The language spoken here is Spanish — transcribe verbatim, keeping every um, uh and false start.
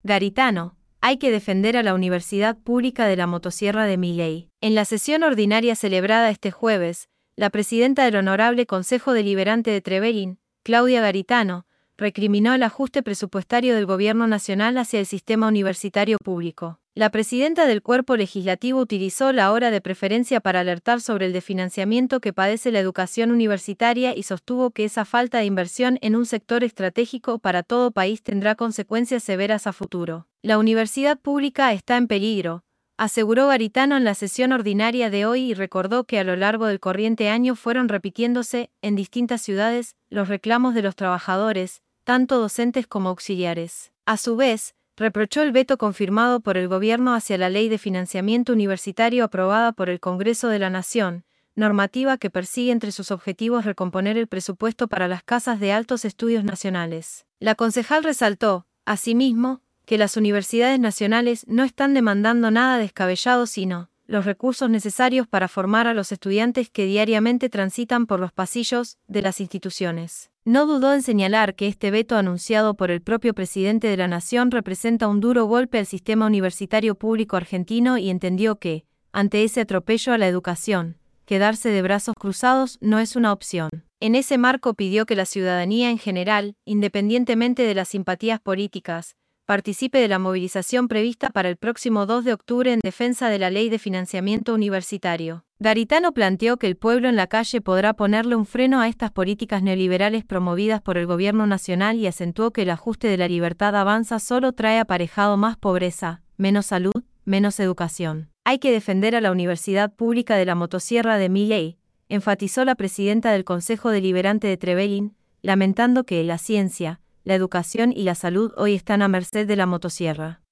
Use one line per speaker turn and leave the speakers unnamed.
Garitano, hay que defender a la Universidad Pública de la Motosierra de Milei. En la sesión ordinaria celebrada este jueves, la presidenta del Honorable Consejo Deliberante de Trevelin, Claudia Garitano, recriminó el ajuste presupuestario del Gobierno Nacional hacia el sistema universitario público. La presidenta del cuerpo legislativo utilizó la hora de preferencia para alertar sobre el desfinanciamiento que padece la educación universitaria y sostuvo que esa falta de inversión en un sector estratégico para todo país tendrá consecuencias severas a futuro. La universidad pública está en peligro, aseguró Garitano en la sesión ordinaria de hoy y recordó que a lo largo del corriente año fueron repitiéndose, en distintas ciudades, los reclamos de los trabajadores, tanto docentes como auxiliares. A su vez, reprochó el veto confirmado por el gobierno hacia la Ley de Financiamiento Universitario aprobada por el Congreso de la Nación, normativa que persigue entre sus objetivos recomponer el presupuesto para las casas de altos estudios nacionales. La concejal resaltó, asimismo, que las universidades nacionales no están demandando nada descabellado sino los recursos necesarios para formar a los estudiantes que diariamente transitan por los pasillos de las instituciones. No dudó en señalar que este veto anunciado por el propio presidente de la Nación representa un duro golpe al sistema universitario público argentino y entendió que, ante ese atropello a la educación, quedarse de brazos cruzados no es una opción. En ese marco pidió que la ciudadanía en general, independientemente de las simpatías políticas, participe de la movilización prevista para el próximo dos de octubre en defensa de la Ley de Financiamiento Universitario. Garitano planteó que el pueblo en la calle podrá ponerle un freno a estas políticas neoliberales promovidas por el gobierno nacional y acentuó que el ajuste de la libertad avanza solo trae aparejado más pobreza, menos salud, menos educación. Hay que defender a la Universidad Pública de la Motosierra de Milei, enfatizó la presidenta del Consejo Deliberante de Trevelin, lamentando que la ciencia, la educación y la salud hoy están a merced de la motosierra.